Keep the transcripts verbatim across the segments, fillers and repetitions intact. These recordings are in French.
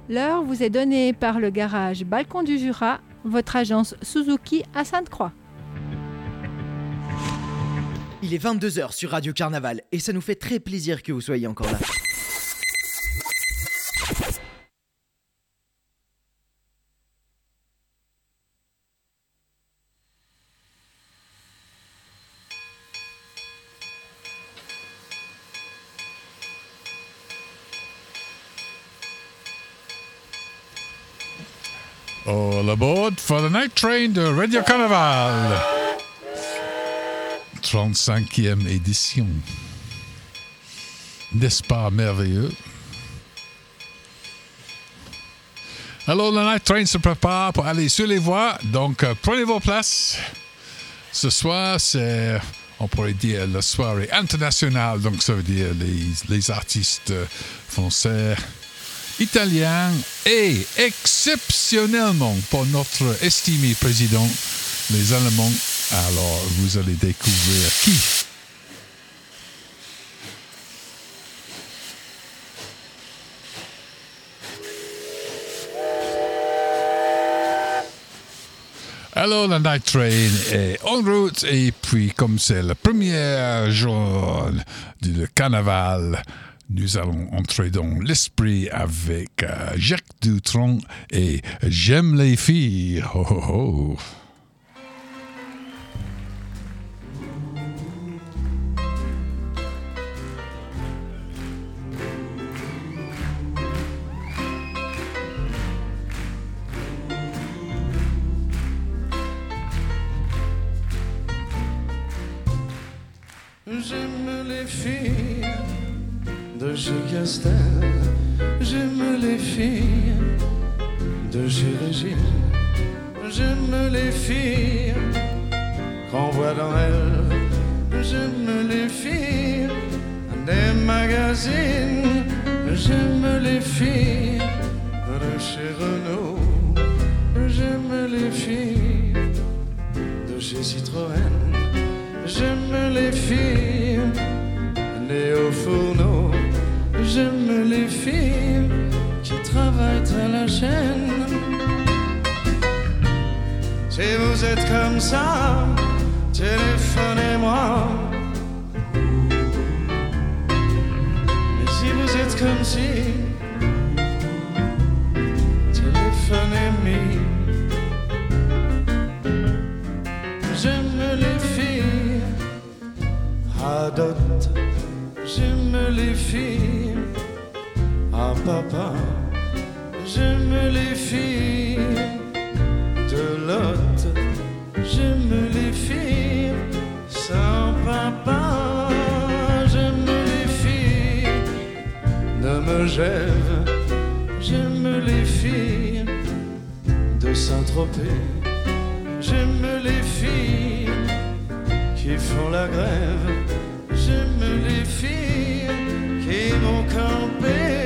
L'heure vous est donnée par le garage Balcon du Jura, votre agence Suzuki à Sainte-Croix. Il est vingt-deux heures sur Radio Carnaval et ça nous fait très plaisir que vous soyez encore là. All aboard for the night train de Radio Carnaval. trente-cinquième édition. N'est-ce pas merveilleux? Alors, le night train se prépare pour aller sur les voies. Donc, euh, prenez vos places. Ce soir, c'est, on pourrait dire, la soirée internationale. Donc, ça veut dire les, les artistes français, italien et exceptionnellement pour notre estimé président, les Allemands. Alors, vous allez découvrir qui. Alors, la Night Train est en route et puis, comme c'est le premier jour du carnaval, nous allons entrer dans l'esprit avec euh, Jacques Dutronc et J'aime les filles. Oh, oh, oh. J'aime les filles de chez Castel, j'aime les filles de chez Régine, j'aime les filles qu'on voit dans elles, j'aime les filles des magazines, j'aime les filles de chez Renault, j'aime les filles de chez Citroën, j'aime les filles nées au fourneau, j'aime les filles qui travaillent à la chaîne. Si vous êtes comme ça, téléphonez-moi. Mais si vous êtes comme si, téléphonez-moi. J'aime les filles à dot, j'aime les filles à papa, j'aime les filles de Lot, j'aime les filles sans papa, j'aime les filles de Megève, j'aime les filles de Saint-Tropez, j'aime les filles qui font la grève, j'aime les filles qui vont camper.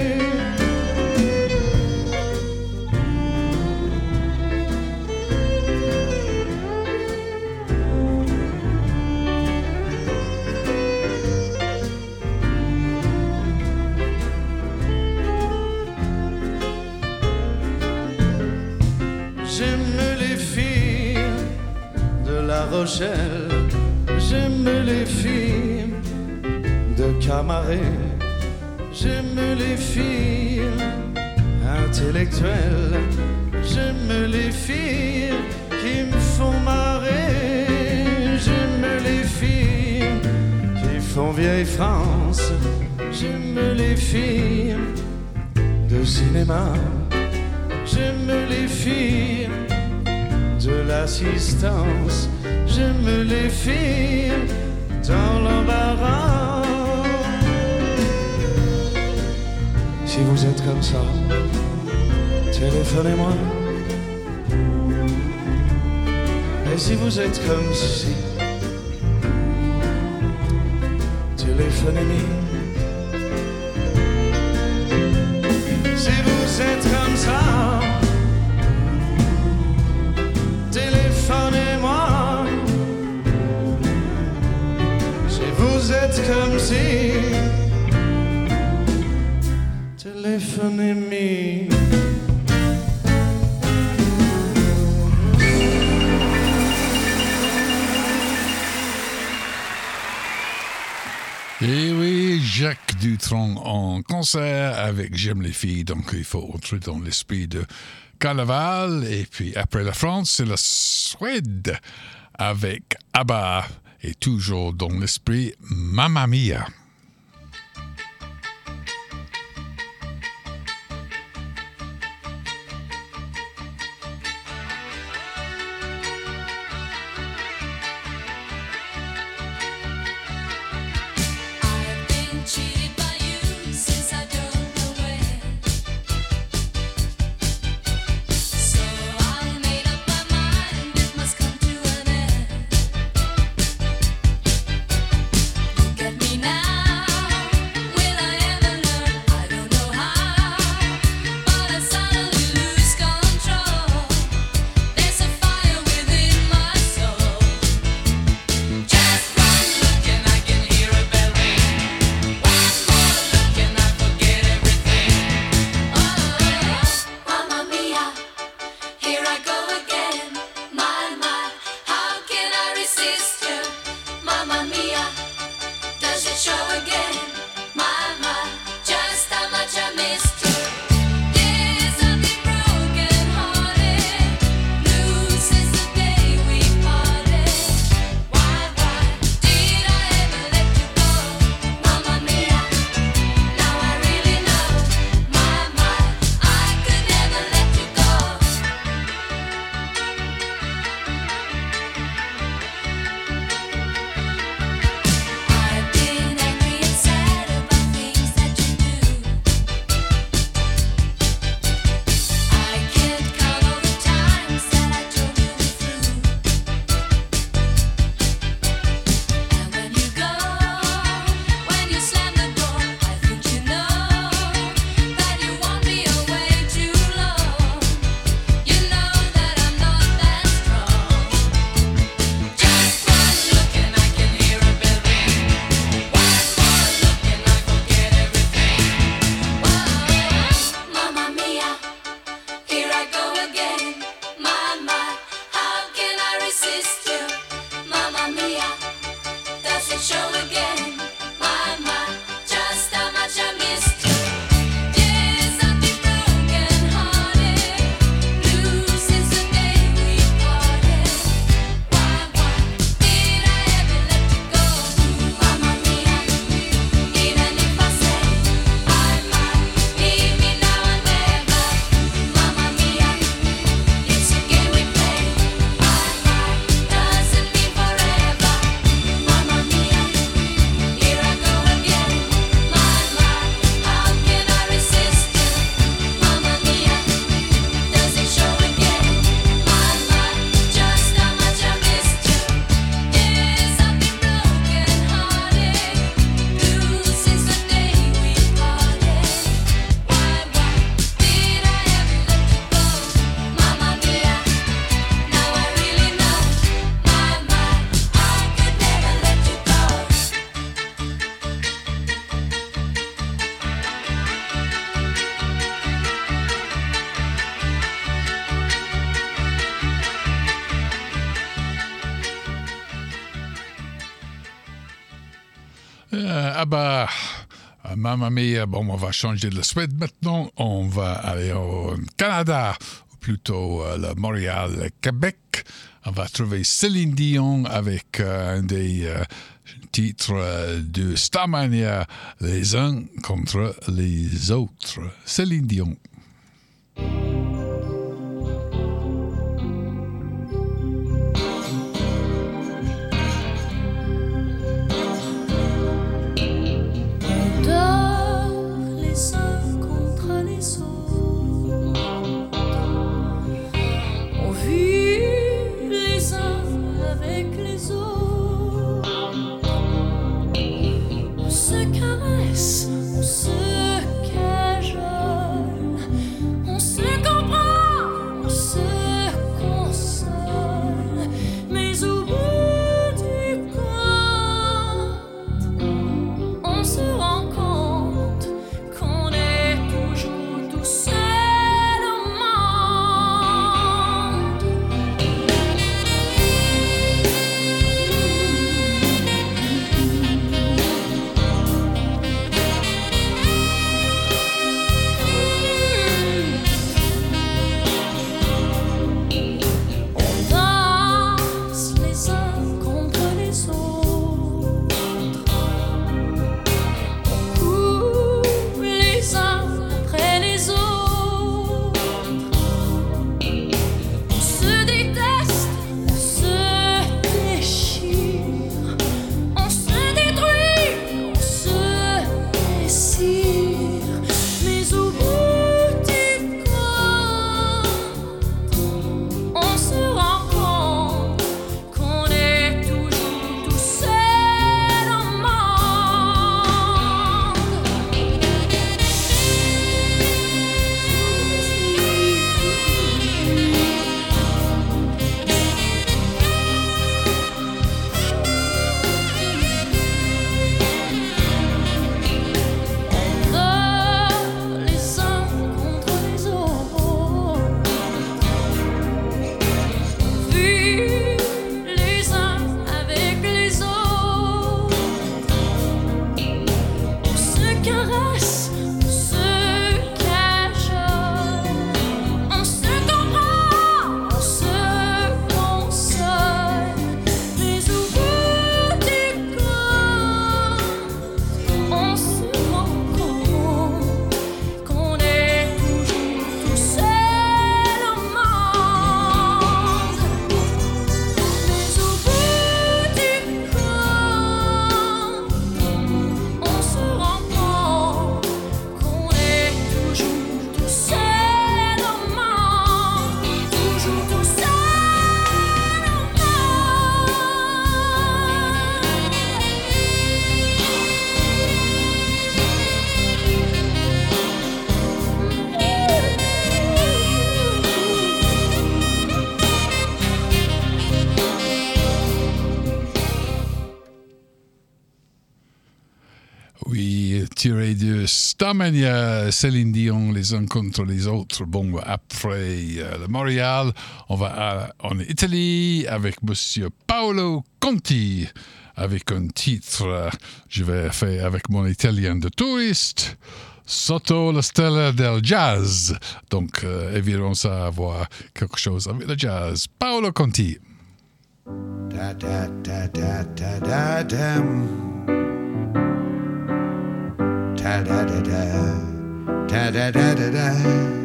J'aime les filles de La Rochelle, j'aime les filles de Camaret, j'aime les filles intellectuelles, j'aime les filles qui me font marrer, j'aime les filles qui font vieille France, j'aime les filles de cinéma, j'aime les filles de l'assistance, j'aime les filles dans l'embarras. Si vous êtes comme ça, téléphonez-moi. Et si vous êtes comme si, téléphonez-moi. Si vous êtes comme ça, téléphonez-moi. Si vous êtes comme si, téléphonez-moi. Telephone me. Et oui, Jacques Dutronc en concert avec J'aime les filles, donc il faut entrer dans l'esprit de carnaval. Et puis après la France, c'est la Suède avec ABBA et toujours dans l'esprit Mamma Mia. Euh, ah bah, Mamma Mia, bon, on va changer de la Suède maintenant. On va aller au Canada, ou plutôt à la Montréal, Québec. On va trouver Céline Dion avec euh, un des euh, titres de Starmania, les uns contre les autres. Céline Dion. On se caresse, on se cajole. tiré de Starmania, Céline Dion, les uns contre les autres. Bon, après euh, le Montréal, on va à, en Italie avec Monsieur Paolo Conti, avec un titre, euh, je vais faire avec mon italien de touriste, Sotto la stella del jazz. Donc, euh, évidemment, ça va avoir quelque chose avec le jazz. Paolo Conti. Da da da da da da dam. Da da da da da da da da da.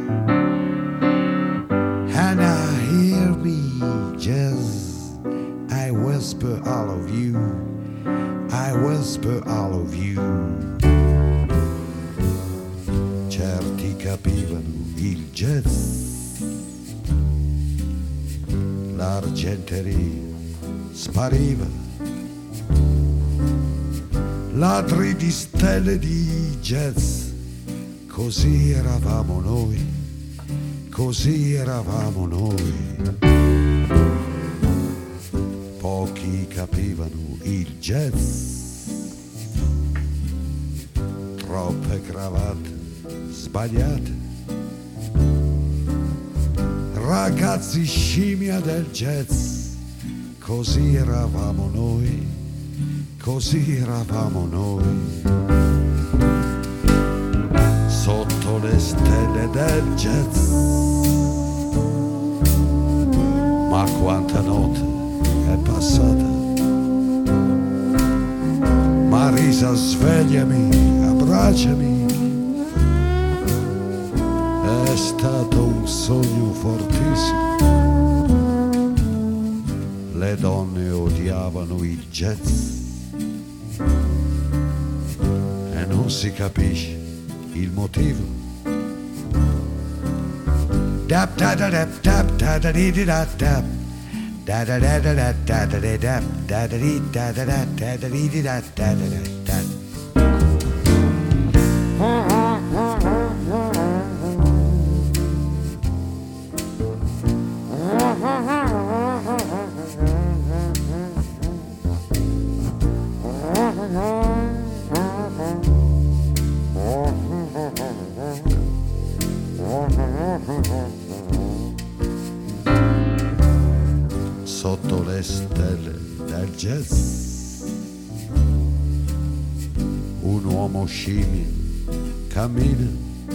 And I hear me just I whisper all of you. I whisper all of you. Certi capivano il jazz, l'argenteria spariva, ladri di stelle di jazz, così eravamo noi, così eravamo noi. Pochi capivano il jazz, troppe cravatte sbagliate, ragazzi scimmia del jazz, così eravamo noi, così eravamo noi. Sotto le stelle del jazz, ma quanta notte è passata. Marisa, svegliami, abbracciami, è stato un sogno fortissimo. Le donne odiavano il jazz e non si capisce il motivo. Dap da da dap dap da da di da dap da da da da da da da da dap da da di da da da da da di da da da da. Sotto le stelle del jazz, un uomo scimmia cammina,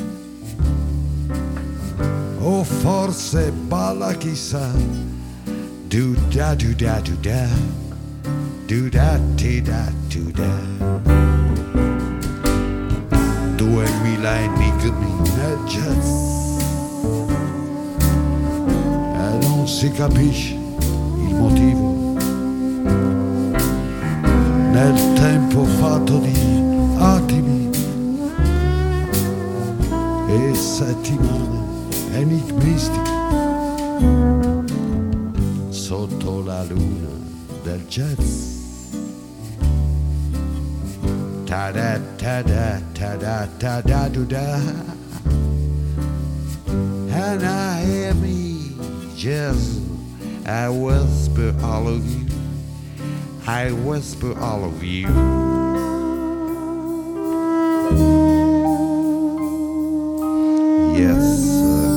o forse balla, chissà, do da do da do da, do da ti da do da. Duemila enigmi nel jazz e non si capisce il motivo. Nel tempo fatto di attimi e settimane enigmistiche, sotto la luna del jazz. Ta da ta da ta da ta da do da. And I hear me jazz, I whisper all of you, I whisper all of you. Yes, sir.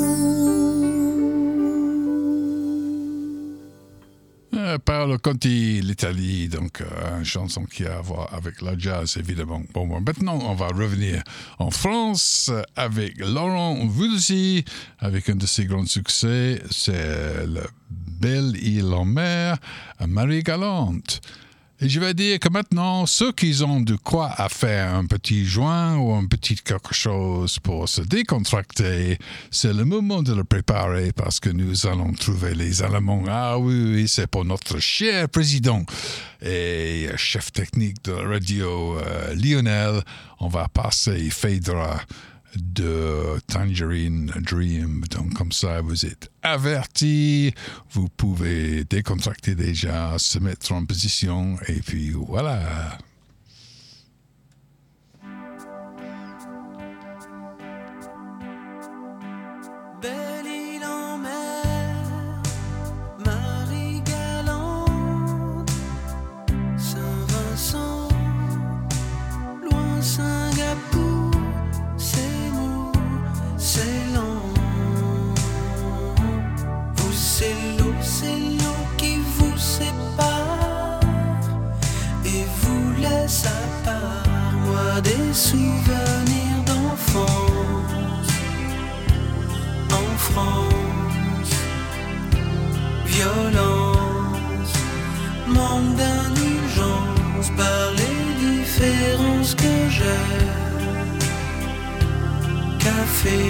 Euh, Paolo Conti, l'Italie, donc euh, une chanson qui a à voir avec la jazz, évidemment. Bon, bon, maintenant, on va revenir en France avec Laurent Voulzy, avec un de ses grands succès, c'est le Belle Île en mer, Marie-Galante. Et je vais dire que maintenant, ceux qui ont de quoi à faire un petit joint ou un petit quelque chose pour se décontracter, c'est le moment de le préparer parce que nous allons trouver les éléments. Ah oui, oui, c'est pour notre cher président et chef technique de la radio euh, Lionel. On va passer Phaedra de Tangerine Dream. Donc comme ça, vous êtes avertis, vous pouvez décontracter déjà, se mettre en position et puis voilà. Belle île en mer, Marie-Galante, Saint-Vincent, loin Saint-Galante. souvenirs d'enfance en France. Violence, manque d'indulgence par les différences que j'ai. Café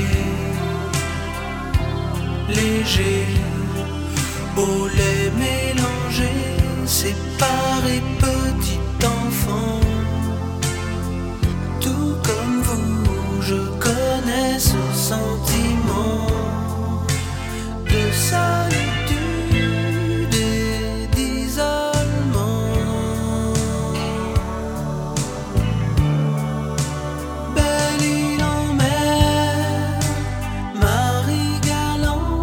léger, au lait mélangé, séparé, petit enfant. Tout comme vous, je connais ce sentiment de solitude et d'isolement. Belle île en mer, Marie-Galante,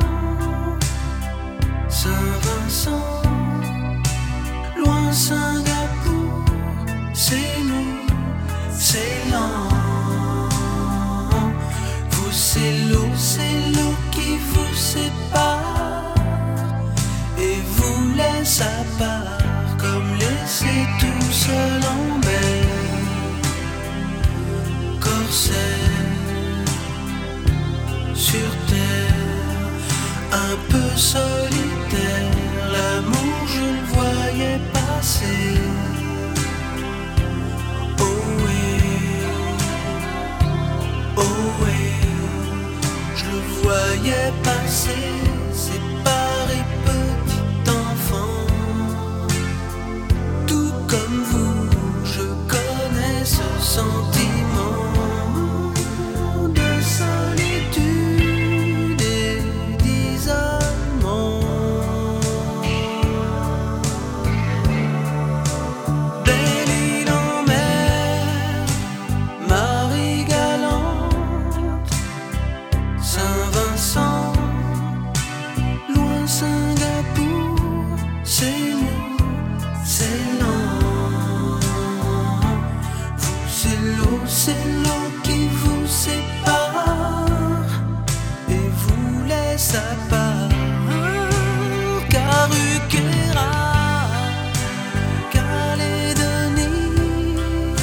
Saint-Vincent, loin Singapour, c'est nous, c'est lent. Vous, c'est l'eau, c'est l'eau qui vous sépare et vous laisse à part, comme laissé tout seul en mer. Corsaire sur terre, un peu solitaire, l'amour je le voyais passer. Oh oui, oh oui, je le voyais passer, séparé, petit enfant. Tout comme vous, je connais ce sentiment de solitude et d'isolement. Belle île en mer, Marie-Galante, Saint-Vincent, loin Singapour, c'est nous, c'est lent. Vous, c'est l'eau, c'est l'eau qui vous sépare et vous laisse à part. Caruquera, Calédonie,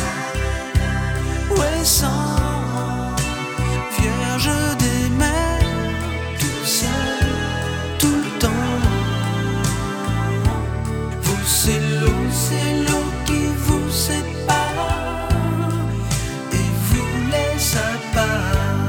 Ouessant, Vierge des mers, tout seul, tout le temps. Vous, c'est l'eau, c'est l'eau qui vous sépare et vous laisse à part.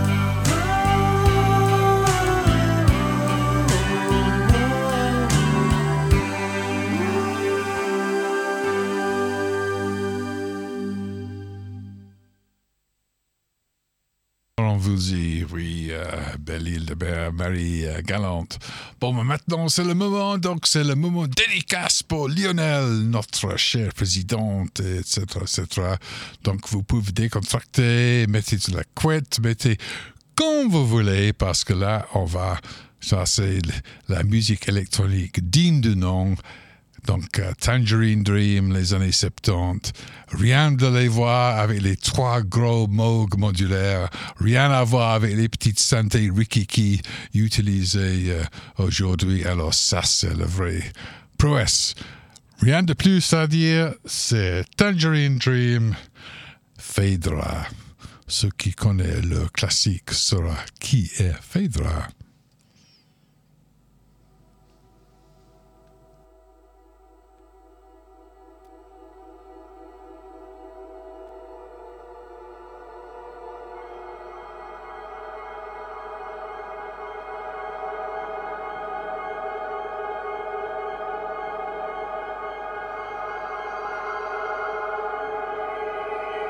On vous dit, oui, euh, belle île de Mer, Marie euh, Galante. Bon, mais maintenant, c'est le moment, donc c'est le moment dédicace pour Lionel, notre chère présidente, et cetera, et cetera. Donc, vous pouvez décontracter, mettez de la couette, mettez comme vous voulez, parce que là, on va chasser la musique électronique digne de nom. Donc, uh, Tangerine Dream, les années soixante-dix. Rien de les voir avec les trois gros Moog modulaires. Rien à voir avec les petites synthés rikiki utilisées uh, aujourd'hui. Alors, ça, c'est le vrai prouesse. Rien de plus à dire. C'est Tangerine Dream, Phaedra. Ceux qui connaissent le classique saura qui est Phaedra.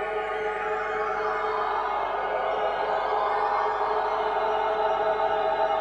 Belle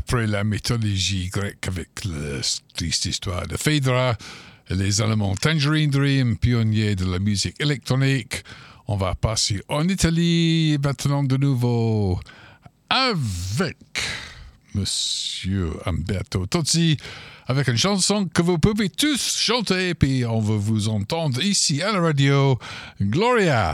après la mythologie grecque avec la triste histoire de Phaedra, les Allemands Tangerine Dream, pionniers de la musique électronique. On va passer en Italie maintenant de nouveau avec Monsieur Umberto Tozzi, avec une chanson que vous pouvez tous chanter, puis on va vous entendre ici à la radio, Gloria.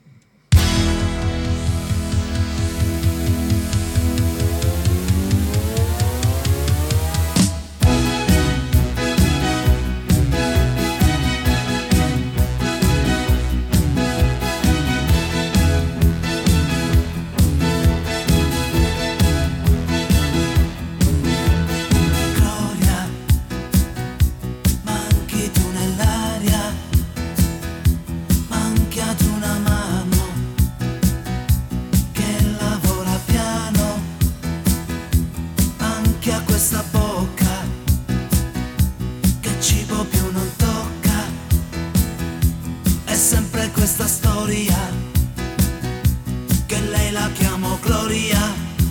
Questa storia che lei la chiamo Gloria,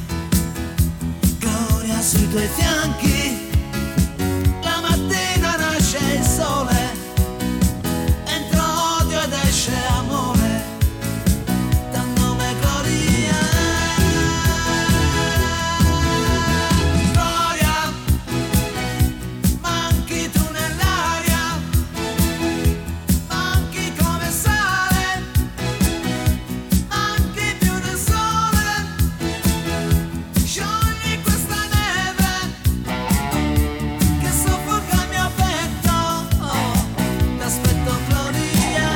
Gloria sui tuoi fianchi, la mattina nasce il sole, entra odio ed esce amore, dal nome Gloria. Gloria, manchi tu nell'aria, manchi come sale, manchi più del sole, sciogli questa neve che soffoca il mio petto, oh, t'aspetto Gloria.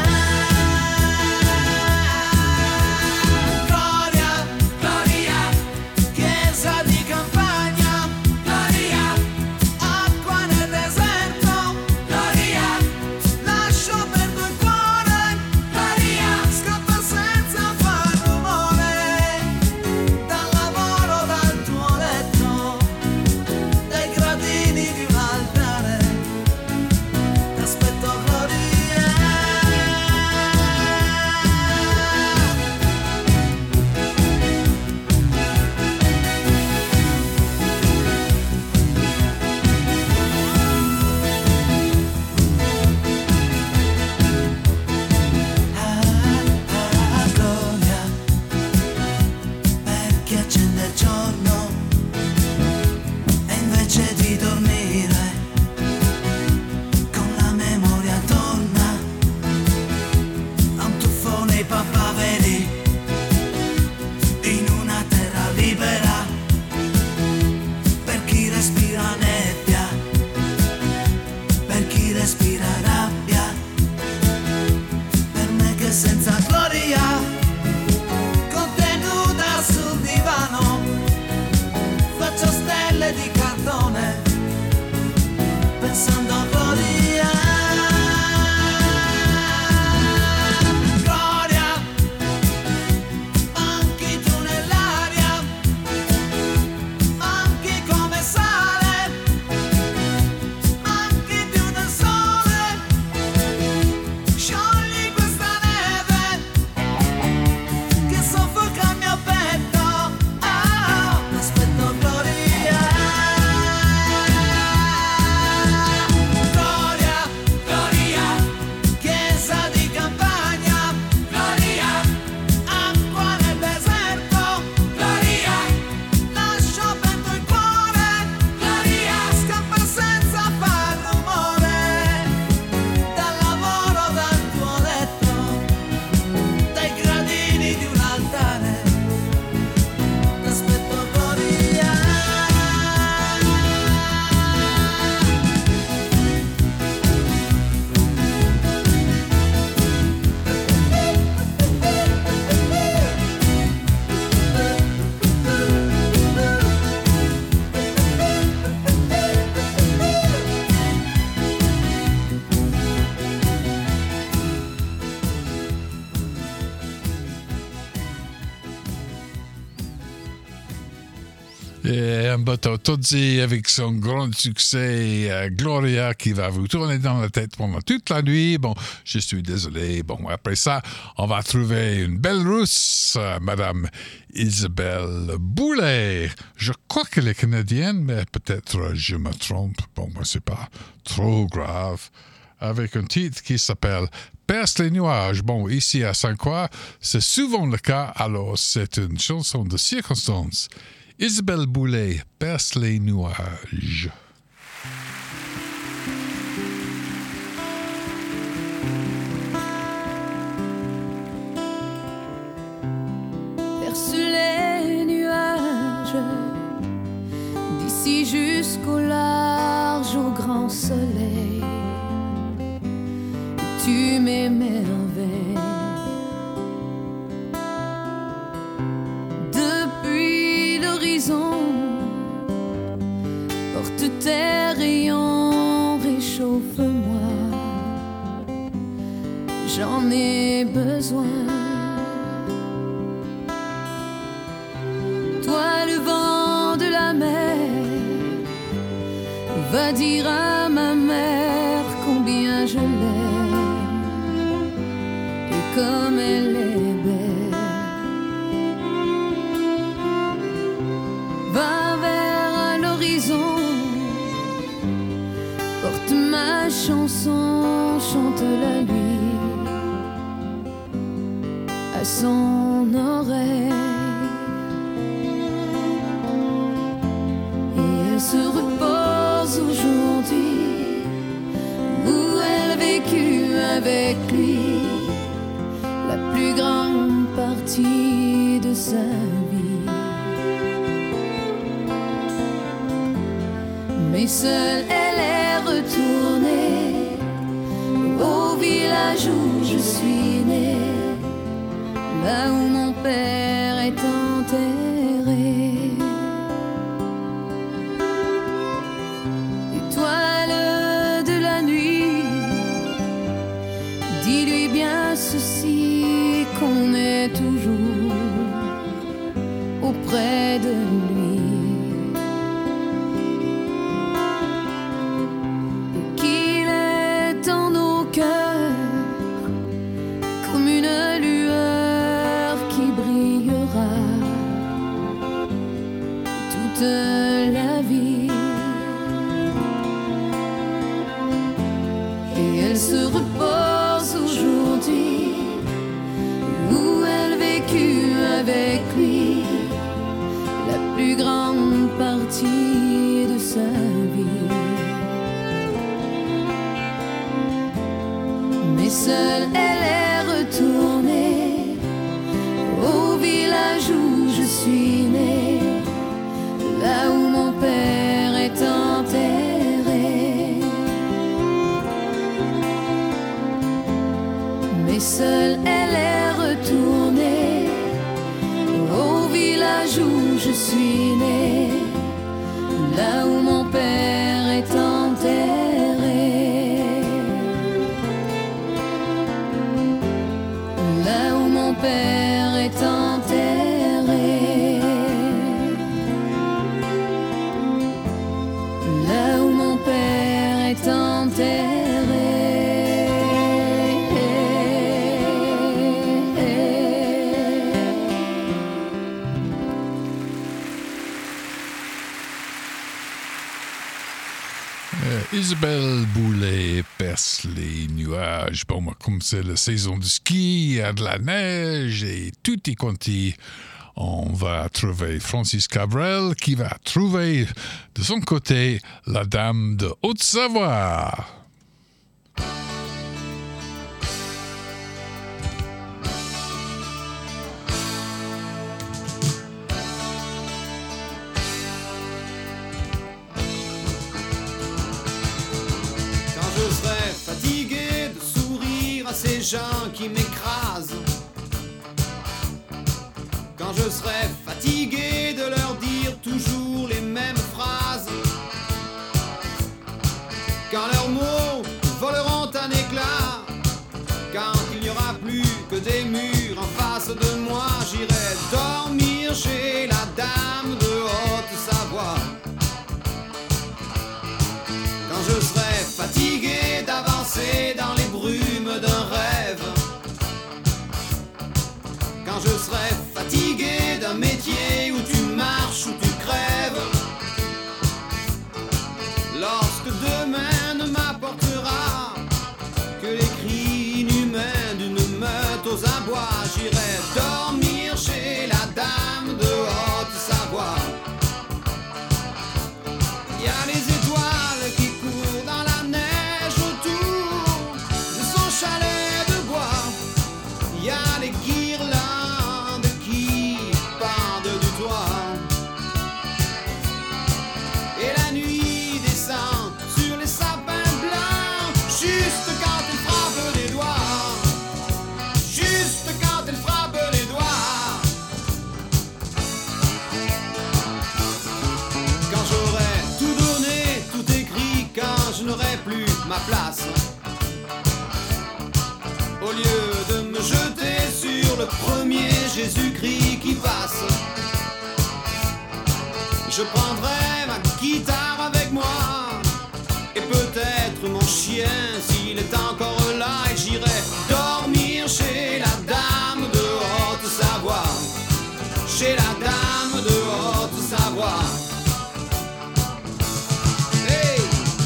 Gloria, Gloria, chiesa di campagna, Gloria, acqua nel deserto, Gloria, lascio perdo il cuore, Gloria, scappa senza far rumore, dal lavoro, dal tuo letto, dai gradini di un altare, t'aspetto Gloria. Ah, Gloria, per chi accende il giorno e invece di dormire con la memoria torna a un tuffo nei papaveri in una terra libera, per chi respira nebbia, per chi respira rabbia, per me che senza gloria, contenuta sul divano, faccio stelle di cartone, pensando a Gloria. Gloria, manchi tu nell'aria, manchi come sale, manchi più del sole, sciogli questa neve che soffoca il mio petto, ah, t'aspetto Gloria. Et Umberto Tozzi avec son grand succès euh, Gloria qui va vous tourner dans la tête pendant toute la nuit. Bon, je suis désolé. Bon, après ça, on va trouver une belle rousse, euh, Madame Isabelle Boulay. Je crois qu'elle est canadienne, mais peut-être je me trompe. Bon, moi, c'est pas trop grave. Avec un titre qui s'appelle Perce les nuages. Bon, ici à Saint-Croix, c'est souvent le cas, alors c'est une chanson de circonstance. Isabelle Boulay, Perce les nuages. Perce les nuages, d'ici jusqu'au large, au grand soleil. Tu m'émerveilles. Depuis l'horizon, porte tes rayons, réchauffe-moi. J'en ai besoin. Toi, le vent de la mer, va dire à ma mère combien je l'aime. Comme elle est belle, va vers l'horizon, porte ma chanson, chante-la lui à son oreille. Et elle se repose aujourd'hui où elle a vécu avec lui la plus grande partie de sa vie. Mais seule elle est retournée au village où je suis née, là où mon père est enterré. Étoile de la nuit, dis-lui bien ceci, qu'on est toujours auprès de lui et qu'il est en nos cœurs comme une lueur qui brillera toute la vie. Et elle se repose aujourd'hui où elle vécut avec lui la plus grande partie de sa vie. Mais seule elle est retournée au village où je suis née, là où mon père est enterré. Mais seule elle est retournée au village où je suis née, là où mon père est enterré. Là où mon père est enterré. Là où mon père est enterré. Isabelle Boulay, Perce les nuages. Bon, comme c'est la saison du ski, il y a de la neige et tutti quanti. On va trouver Francis Cabrel qui va trouver de son côté la dame de Haute-Savoie. Je serai fatigué de sourire à ces gens qui m'écrasent. Quand je serai fatigué de leur dire toujours les mêmes phrases. Quand leurs mots voleront un éclat. Quand il n'y aura plus que des murs en face de moi, j'irai dormir chez la dame de Haute-Savoie. je serai fatigué d'avancer dans les brumes d'un rêve, quand je serai fatigué d'un métier où tu marches, où tu crèves, lorsque demain ne m'apportera que les cris inhumains d'une meute aux abois, j'irai dormir chez la dame de Haute-Savoie. Il y a les étoiles qui courent dans la neige autour de son chalet de bois. Il y a les guirlandes qui pendent du toit. Et la nuit descend sur les sapins blancs, juste quand elle frappe les doigts. Juste quand elle frappe les doigts. Quand j'aurai tout donné, tout écrit, quand je n'aurai plus ma place, au lieu de me jeter sur le premier Jésus-Christ qui passe, je prendrai ma guitare avec moi et peut-être mon chien s'il est encore là, et j'irai dormir chez la dame de Haute-Savoie. Chez la dame de Haute-Savoie. Hey!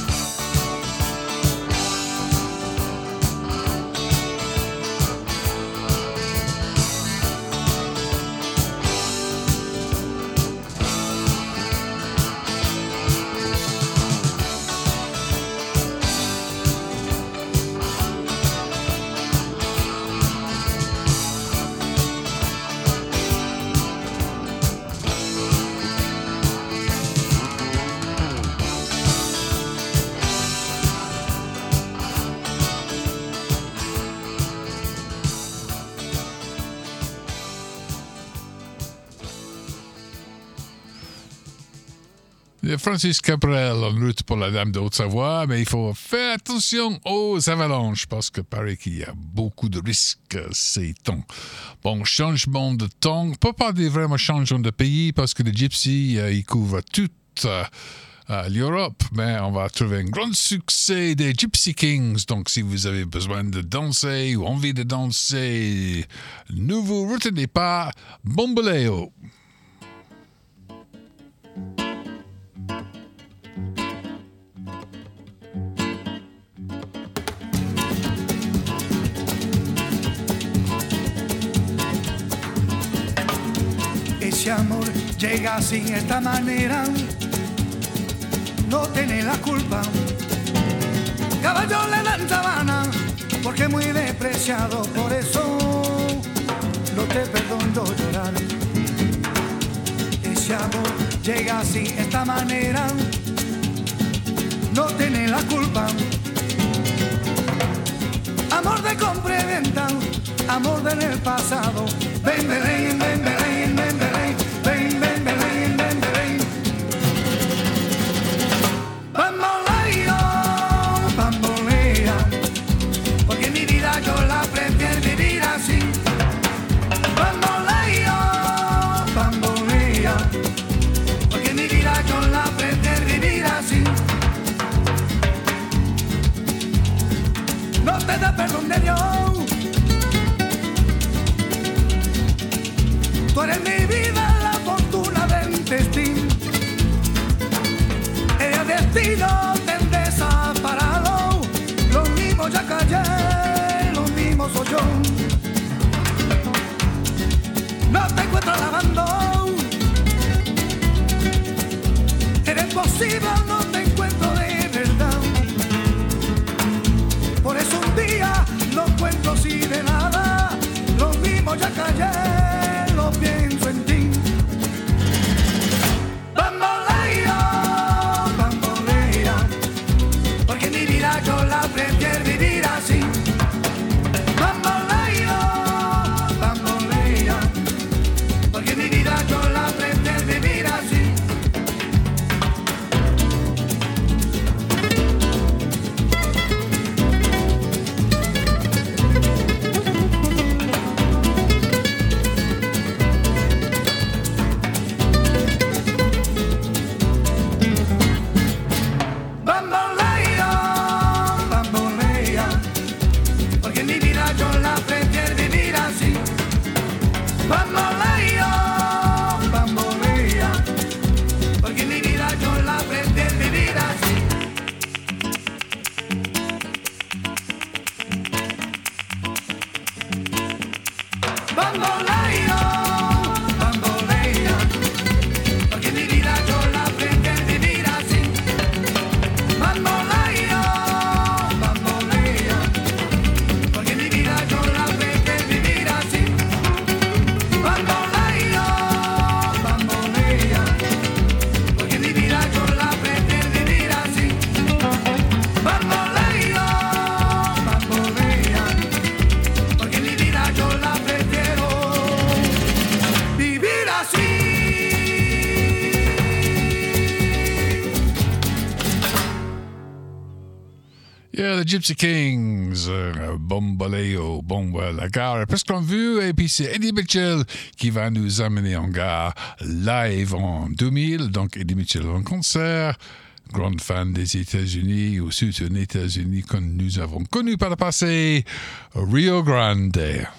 Francis Cabrel en route pour la Dame de Haute-Savoie, mais il faut faire attention aux avalanches parce que paraît qu'il y a beaucoup de risques ces temps. Bon, changement de temps, pas pas dire vraiment changement de pays parce que les gypsies, euh, ils couvrent toute euh, euh, l'Europe, mais on va trouver un grand succès des Gypsy Kings. Donc, si vous avez besoin de danser ou envie de danser, ne vous retenez pas, Bomboleo. Ese amor llega así, esta manera, no tiene la culpa. Caballo le dan sabana, porque es muy despreciado, por eso no te perdono llorar. Ese amor llega así, esta manera, no tiene la culpa. Amor de compra y venta, amor del pasado. Ven, ven, ven, ven, ven, ven, ven. Ven, ven, ven, ven, ven, ven. Bamboleo, bambolea, porque mi vida yo la prefiero vivir así. Bamboleo, bambolea, porque mi vida yo la prefiero vivir así. No te da perdón de Dios. Tú eres mi vida, la fortuna del destino. El destino te desaparado. Lo mismo ya callé, lo mismo soy yo. No te encuentro lavando. Eres posible, no te encuentro de verdad. Por eso un día lo encuentro así de nada. Lo mismo ya callé, lo pienso en ti. Bamboleo, bambolea, porque mi vida yo la prefiero vivir así. Bamboleo, bambolea, porque mi vida yo la prefiero vivir así. Yeah, the Gypsy Kings, euh, Bombaleo, bon, voilà, la gare est presque en vue, et puis c'est Eddie Mitchell qui va nous amener en gare live en deux mille, donc Eddie Mitchell en concert, grande fan des États-Unis, ou surtout aux États-Unis que nous avons connu par le passé, Rio Grande.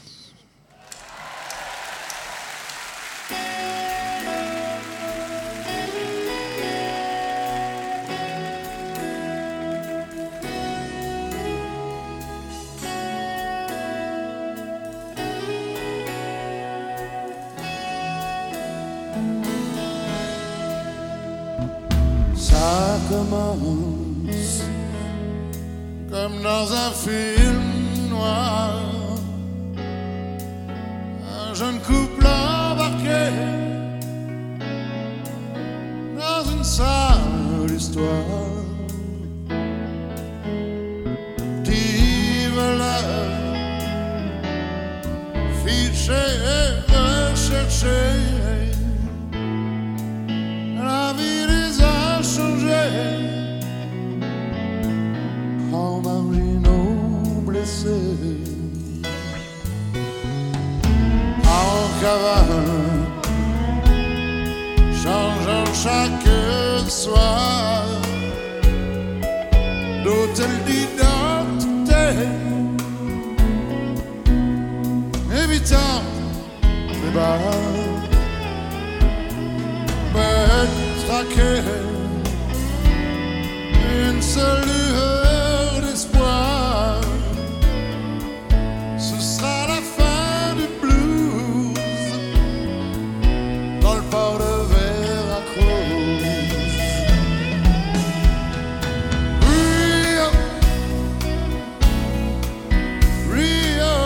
Ça commence comme dans un film noir, un jeune couple embarqué dans une sale histoire. Petit voleur, fiché et recherché, la vie les a changés en marginaux blessés, en cavale, changeant chaque soir d'hôtel d'identité, évitant les bars, traqué, une seule lueur d'espoir, ce sera la fin du blues dans le port de Veracruz. Rio, Rio,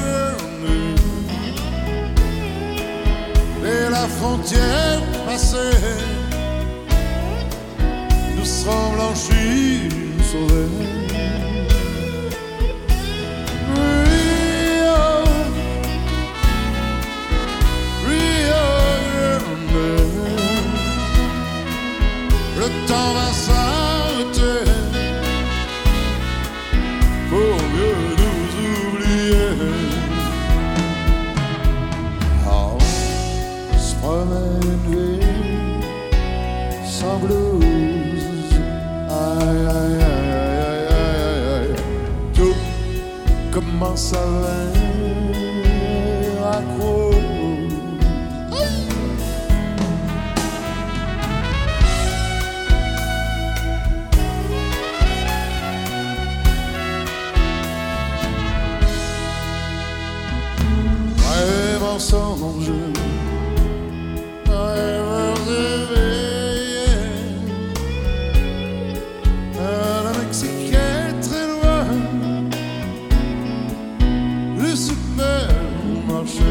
et la frontière passée, serons blanchis, sauvés. Rio, Rio Grande, le temps va s'arrêter pour mieux nous oublier. Oh, se promet une vie sans blues. Aïe, aïe, aïe, aïe, aïe, aïe, tout commence à Veracruz. Rêve mensonge, rêveurs éveillés, le Mexique est très loin, le supermarché,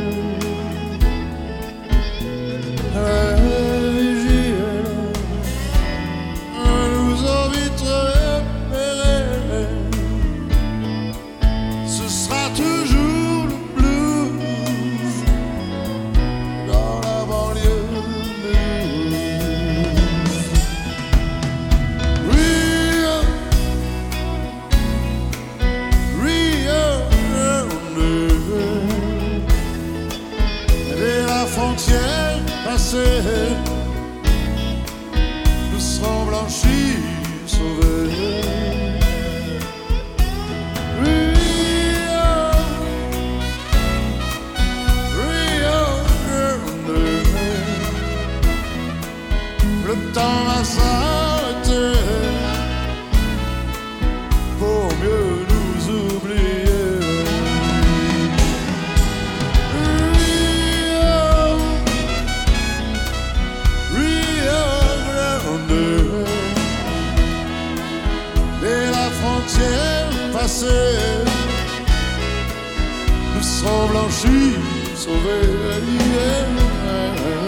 la vigile nous invite à repérer, ce sera toujours le blues dans la banlieue de Rio, Rio Grande, et la frontière passée, nous serons blanchis, sauvés. Rio, Rio Grande, le temps va s'arrêter pour mieux nous oublier. Rio, Rio Grande, et la frontière passée, nous serons blanchis, sauvés. Yeah.